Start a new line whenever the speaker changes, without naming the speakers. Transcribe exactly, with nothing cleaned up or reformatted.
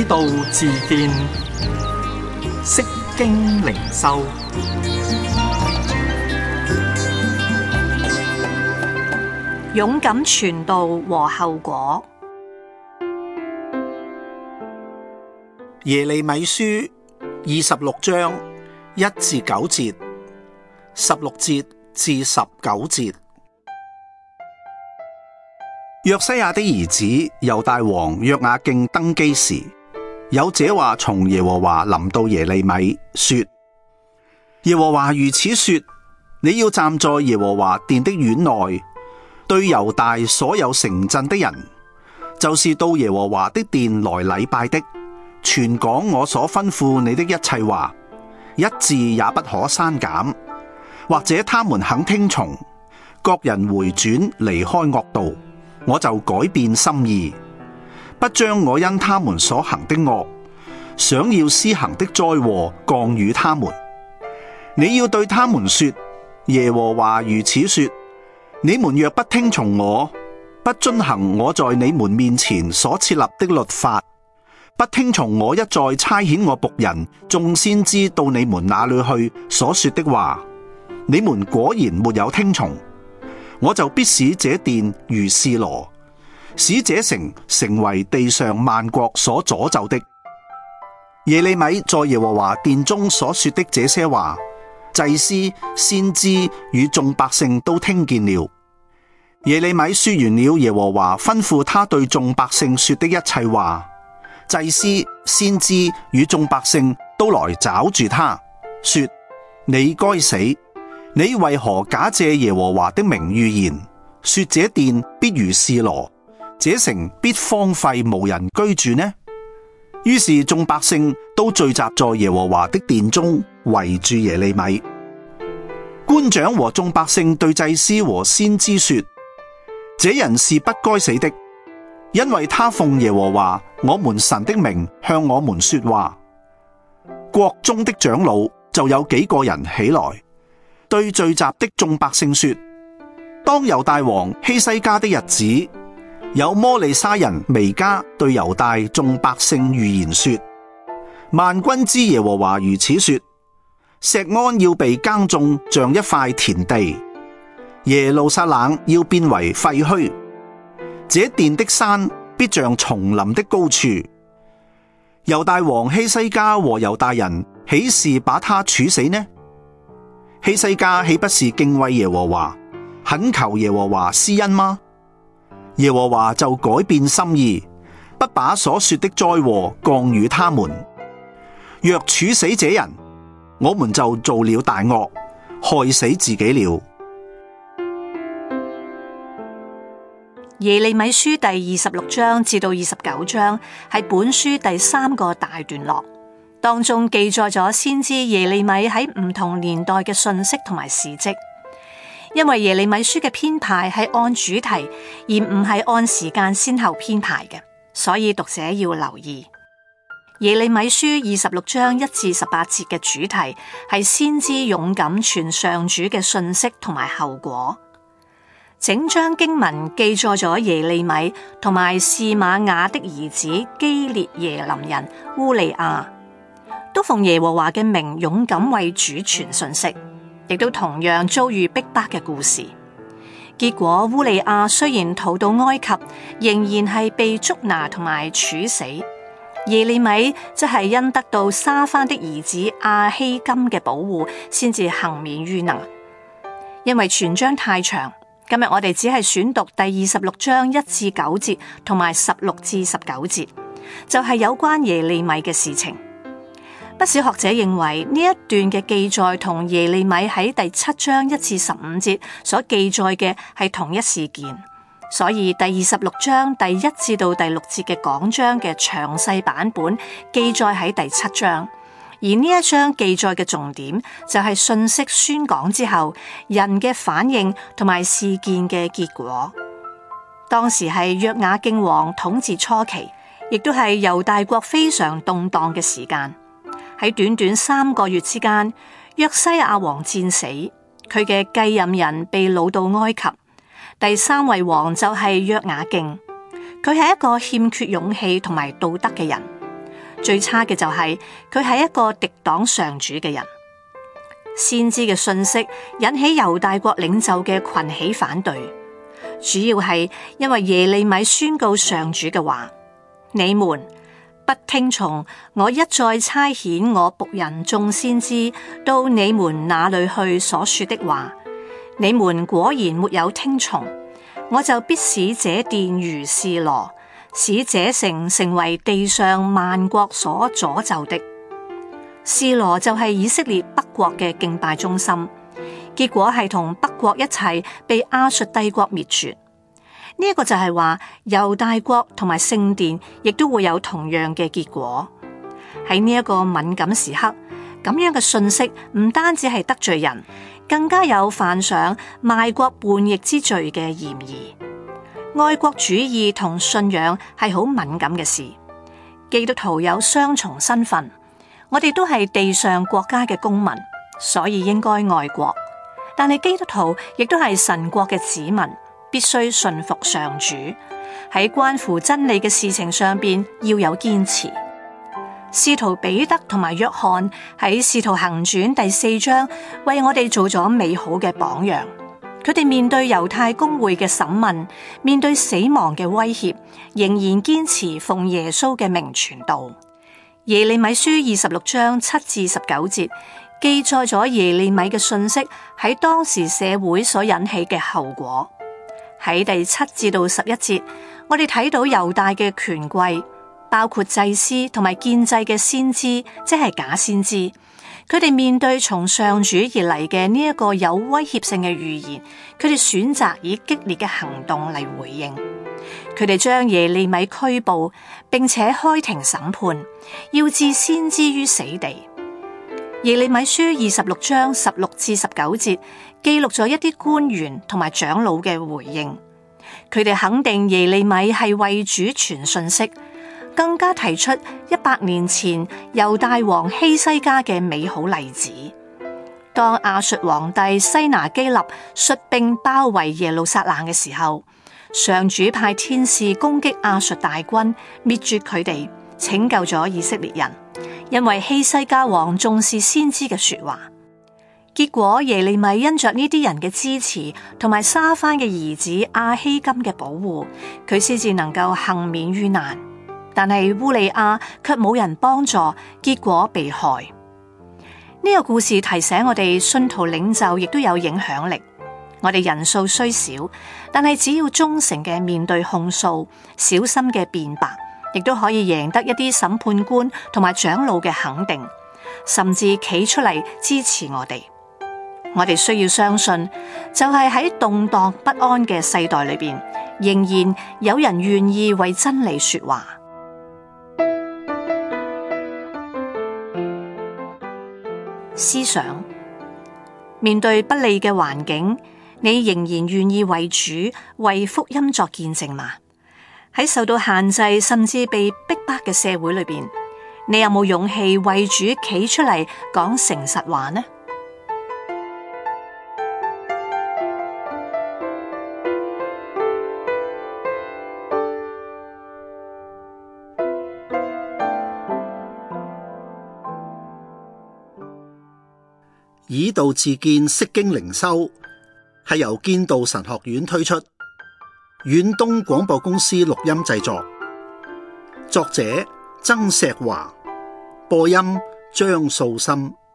道自見，釋經靈修，
勇敢傳道和後果。
耶利米書二十六章一至九節，十六節至十九節。約西亞的兒子猶大王約雅敬登基時，有這話從耶和華臨到耶利米，說：耶和華如此說，你要站在耶和華殿的院內，對猶大所有城鎮的人，就是到耶和華的殿來禮拜的，傳講我所吩咐你的一切話，一字也不可刪減，或者他們肯聽從，各人回轉離開惡道，我就改變心意，不將我因他們所行的惡，想要施行的災禍降與他們。你要對他們說：耶和華如此說，你們若不聽從我，不遵行我在你們面前所設立的律法，不聽從我一再差遣我僕人眾先知到你們那裏去所說的話，你們果然沒有聽從，我就必使這殿如示羅，使這城成為地上萬國所詛咒的。耶利米在耶和華殿中所說的這些話，祭司、先知與眾百姓都聽見了。耶利米說完了耶和華吩咐他對眾百姓說的一切話，祭司、先知與眾百姓都來抓住他，說：你該死！你為何假借耶和華的名預言，說這殿必如示羅，這城必荒廢無人居住呢？於是眾百姓都聚集在耶和華的殿中，圍住耶利米。官長和眾百姓對祭司和先知說：這人是不該死的，因為他奉耶和華我們神的名向我們說話。國中的長老就有幾個人起來，對聚集的眾百姓說：當猶大王希西家的日子，有摩利沙人彌迦對猶大眾百姓預言說：萬軍之耶和華如此說，錫安要被耕種像一塊田地，耶路撒冷要變為廢墟，這殿的山必像叢林的高處。猶大王希西家和猶大人豈是把他處死呢？希西家豈不是敬畏耶和華，懇求耶和華施恩嗎？耶和華就改變心意，不把所說的災禍降與他們。若處死這人，我們就做了大惡，害死自己了。
耶利米書第二十六章至到二十九章係本書第三個大段落，當中記載咗先知耶利米喺唔同年代嘅訊息同埋事蹟。因為耶利米書嘅編排係按主題，而唔係按時間先後編排嘅，所以讀者要留意。耶利米書二十六章一至十八節嘅主題係先知勇敢傳上主嘅訊息同埋後果。整章經文記載咗耶利米同埋示瑪雅的兒子基列耶林人烏利亞，都奉耶和華嘅名勇敢為主傳訊息，亦都同樣遭遇逼迫嘅故事。結果烏利亞雖然逃到埃及，仍然係被捉拿同埋處死。耶利米則係因得到沙番的兒子亞希金嘅保護，先至幸免於難。因為全章太長，今日我哋只係選讀第二十六章一至九節同埋十六至十九節，就係有關耶利米嘅事情。不少學者認為呢一段嘅記載同耶利米喺第七章一至十五節所記載嘅係同一事件，所以第二十六章第一至到第六節嘅講章嘅詳細版本記載喺第七章，而呢一章記載嘅重點就係信息宣講之後人嘅反應同埋事件嘅結果。當時係約雅敬王統治初期，亦都係猶大國非常動盪嘅時間。喺短短三個月之間，約西亞王戰死，佢嘅繼任人被擄到埃及。第三位王就係約雅敬，佢係一個欠缺勇氣同埋道德嘅人。 最差嘅就係佢係一個敵擋上主嘅人。先知嘅信息引起猶大國領袖嘅群起反對，主要係因為耶利米宣告上主嘅話：你們不聽從我一再差遣我僕人眾先知到你們那裏去所說的話，你們果然沒有聽從，我就必使這殿如示羅，使這城成為地上萬國所詛咒的。示羅就係以色列北國嘅敬拜中心，結果係同北國一齊被亞述帝國滅絕。呢、這、一個就係話猶大國同埋聖殿亦都會有同樣嘅結果。喺呢一個敏感時刻，咁樣嘅信息唔單止係得罪人，更加有犯上賣國叛逆之罪嘅嫌疑。愛國主義同信仰係好敏感嘅事，基督徒有雙重身份。我哋都係地上國家嘅公民，所以應該愛國。但係基督徒亦都係神國嘅子民，必須順服上主。喺關乎真理嘅事情上邊要有堅持。使徒彼得同埋約翰喺《使徒行傳》第四章為我哋做咗美好嘅榜樣。佢哋面對猶太公會嘅審問，面對死亡嘅威脅，仍然堅持奉耶穌嘅名傳道。耶利米書二十六章七至十九節記載咗耶利米嘅信息喺當時社會所引起嘅後果。喺第七至到十一節，我哋睇到猶大嘅權貴，包括祭司同埋獻祭嘅先知，即係假先知，佢哋面對從上主而嚟嘅呢一個有威脅性嘅預言，佢哋選擇以激烈嘅行動嚟回應。佢哋將耶利米拘捕，並且開庭審判，要置先知於死地。耶利米書二十六章十六至十九節記錄咗一啲官員同埋長老嘅回應，佢哋肯定耶利米係為主傳信息，更加提出一百年前猶大王希西家嘅美好例子。當亞述皇帝西拿基立率兵包圍耶路撒冷嘅時候，上主派天使攻擊亞述大軍，滅絕佢哋，拯救咗以色列人。因為希西家王重視先知嘅說話，結果耶利米因着呢啲人嘅支持，同埋沙番嘅兒子亞希金嘅保護，佢先至能夠幸免於難。但係烏利亞卻冇人幫助，結果被害。呢、這個故事提醒我哋，信徒領袖亦都有影響力。我哋人數雖少，但係只要忠誠嘅面對控訴，小心嘅辯白，亦都可以贏得一啲審判官同埋長老嘅肯定，甚至企出嚟支持我哋。我哋需要相信，就係喺動盪不安嘅世代裏邊，仍然有人願意為真理說話。思想，面對不利嘅環境，你仍然願意為主、為福音作見證嗎？喺受到限制甚至被逼迫嘅社會裏邊，你有冇勇氣為主企出嚟講誠實話呢？
以道自見，釋經靈修係由建道神學院推出，遠東廣播公司錄音製作，作者曾石華，播音張素心。